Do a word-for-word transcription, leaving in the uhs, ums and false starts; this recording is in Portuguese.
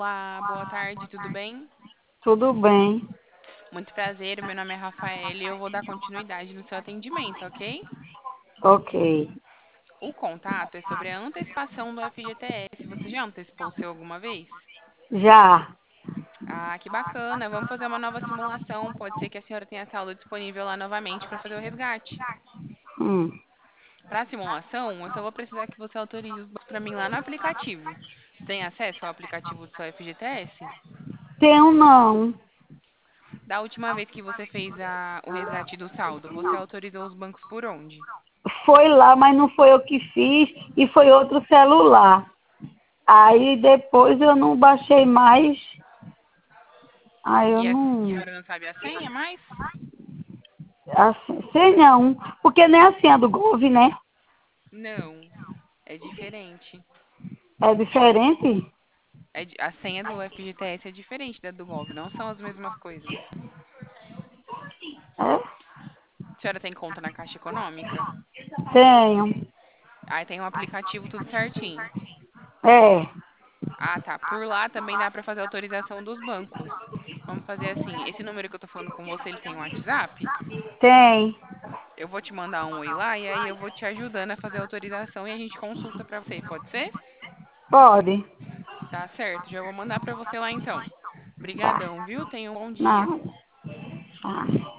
Olá, boa tarde, tudo bem? Tudo bem. Muito prazer, meu nome é Rafaela e eu vou dar continuidade no seu atendimento, ok? Ok. O contato é sobre a antecipação do F G T S. Você já antecipou o seu alguma vez? Já. Ah, que bacana. Vamos fazer uma nova simulação. Pode ser que a senhora tenha saldo disponível lá novamente para fazer o resgate. Hum. Para a simulação, eu só vou precisar que você autorize os bancos para mim lá no aplicativo. Você tem acesso ao aplicativo do seu F G T S? Tenho não. Da última vez que você fez a- o resgate do saldo, você autorizou os bancos por onde? Foi lá, mas não foi eu que fiz e foi outro celular. Aí depois eu não baixei mais. Aí eu E a não. senhora não sabe a senha mais? Assim, sei não. Porque nem assim a do Gov, né? Não, é diferente. É diferente? É di- a senha do F G T S é diferente da do Gov, não são as mesmas coisas. É? A senhora tem conta na Caixa Econômica? Tenho. Aí tem um aplicativo tudo certinho. É. Ah, tá. Por lá também dá para fazer autorização dos bancos. Vamos fazer assim, esse número que eu tô falando com você, ele tem um WhatsApp? Tem. Eu vou te mandar um oi lá e aí eu vou te ajudando a fazer a autorização e a gente consulta para você, pode ser? Pode. Tá certo, já vou mandar para você lá então. Tá. Brigadão, viu? Tenha um bom dia. Não. Tá.